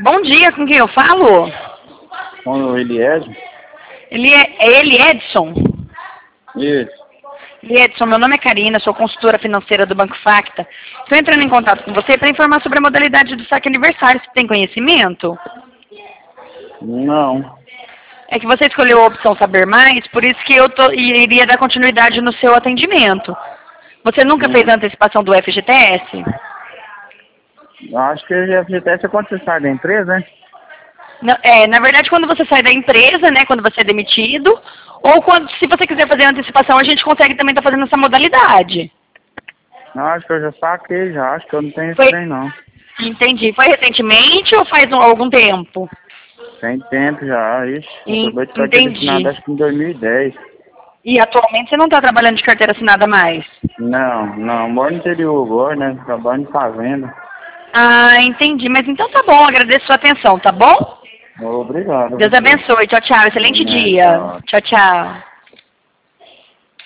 Bom dia, com quem eu falo? Com o Eliésio? Ele Edson? Isso. Edson, meu nome é Karina, sou consultora financeira do Banco Facta. Estou entrando em contato com você para informar sobre a modalidade do saque aniversário. Você tem conhecimento? Não. É que você escolheu a opção Saber Mais, por isso que eu iria dar continuidade no seu atendimento. Você nunca fez a antecipação do FGTS? Acho que o FGTS é quando você sai da empresa, né? Não, na verdade, quando você sai da empresa, né, quando você é demitido, ou quando, se você quiser fazer a antecipação, a gente consegue também estar fazendo essa modalidade. Não, acho que eu já saquei já. Acho que eu não tenho esse Foi, trem, não. entendi. Foi recentemente ou faz algum tempo? Tem tempo já, ixi. Eu acabei de ficar Entendi. acho que em 2010. E atualmente você não está trabalhando de carteira assinada mais? Não. Moro no interior agora, né? Trabalho em fazenda. Ah, entendi. Mas então tá bom, agradeço a sua atenção, tá bom? Obrigado a Deus você. abençoe. Tchau, tchau. Excelente Amém, dia. tchau. Tchau, tchau.